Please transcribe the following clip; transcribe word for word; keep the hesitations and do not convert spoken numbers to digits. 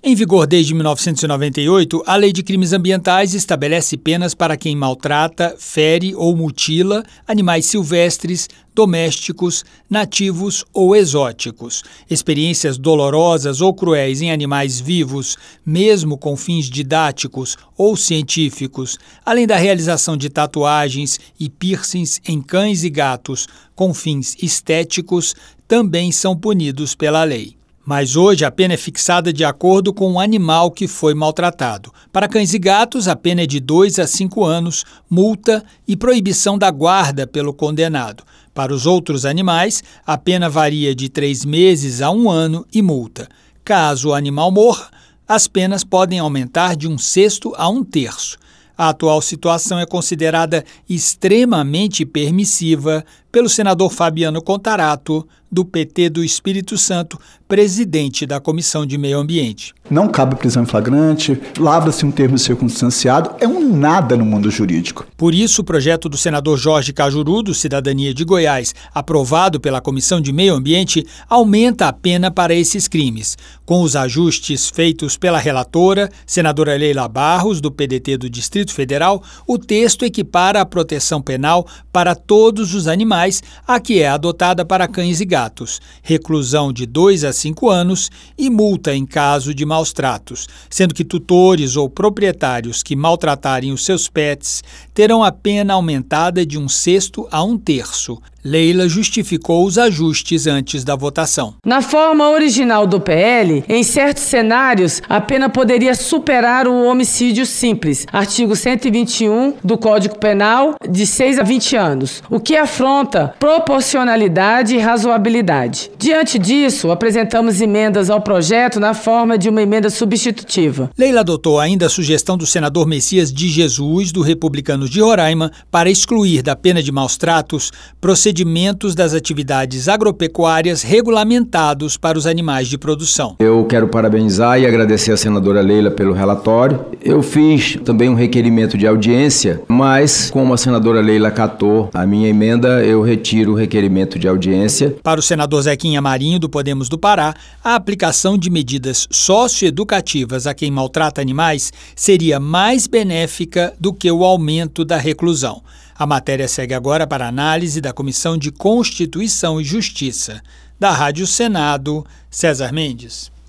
Em vigor desde mil novecentos e noventa e oito, a Lei de Crimes Ambientais estabelece penas para quem maltrata, fere ou mutila animais silvestres, domésticos, nativos ou exóticos. Experiências dolorosas ou cruéis em animais vivos, mesmo com fins didáticos ou científicos, além da realização de tatuagens e piercings em cães e gatos com fins estéticos, também são punidos pela lei. Mas hoje a pena é fixada de acordo com o animal que foi maltratado. Para cães e gatos, a pena é de dois a cinco anos, multa e proibição da guarda pelo condenado. Para os outros animais, a pena varia de três meses a um ano e multa. Caso o animal morra, as penas podem aumentar de um sexto a um terço. A atual situação é considerada extremamente permissiva pelo senador Fabiano Contarato, do P T do Espírito Santo, presidente da Comissão de Meio Ambiente. Não cabe prisão em flagrante, lavra-se um termo circunstanciado, é um nada no mundo jurídico. Por isso, o projeto do senador Jorge Cajuru, do Cidadania de Goiás, aprovado pela Comissão de Meio Ambiente, aumenta a pena para esses crimes. Com os ajustes feitos pela relatora, senadora Leila Barros, do P D T do Distrito Federal, o texto equipara a proteção penal para todos os animais, a que é adotada para cães e gatos, reclusão de dois a cinco anos e multa em caso de maus tratos, sendo que tutores ou proprietários que maltratarem os seus pets terão a pena aumentada de um sexto a um terço. Leila justificou os ajustes antes da votação. Na forma original do P L, em certos cenários, a pena poderia superar o homicídio simples, artigo cento e vinte e um do Código Penal, de seis a vinte anos, o que afronta proporcionalidade e razoabilidade. Diante disso, apresentamos emendas ao projeto na forma de uma emenda substitutiva. Leila adotou ainda a sugestão do senador Messias de Jesus, do Republicanos de Roraima, para excluir da pena de maus tratos procedimentos das atividades agropecuárias regulamentados para os animais de produção. Eu quero parabenizar e agradecer a senadora Leila pelo relatório. Eu fiz também um requerimento de audiência, mas como a senadora Leila acatou a minha emenda, eu retiro o requerimento de audiência. Para o senador Zequinha Marinho, do Podemos do Pará, a aplicação de medidas socioeducativas a quem maltrata animais seria mais benéfica do que o aumento da reclusão. A matéria segue agora para análise da Comissão de Constituição e Justiça. Da Rádio Senado, César Mendes.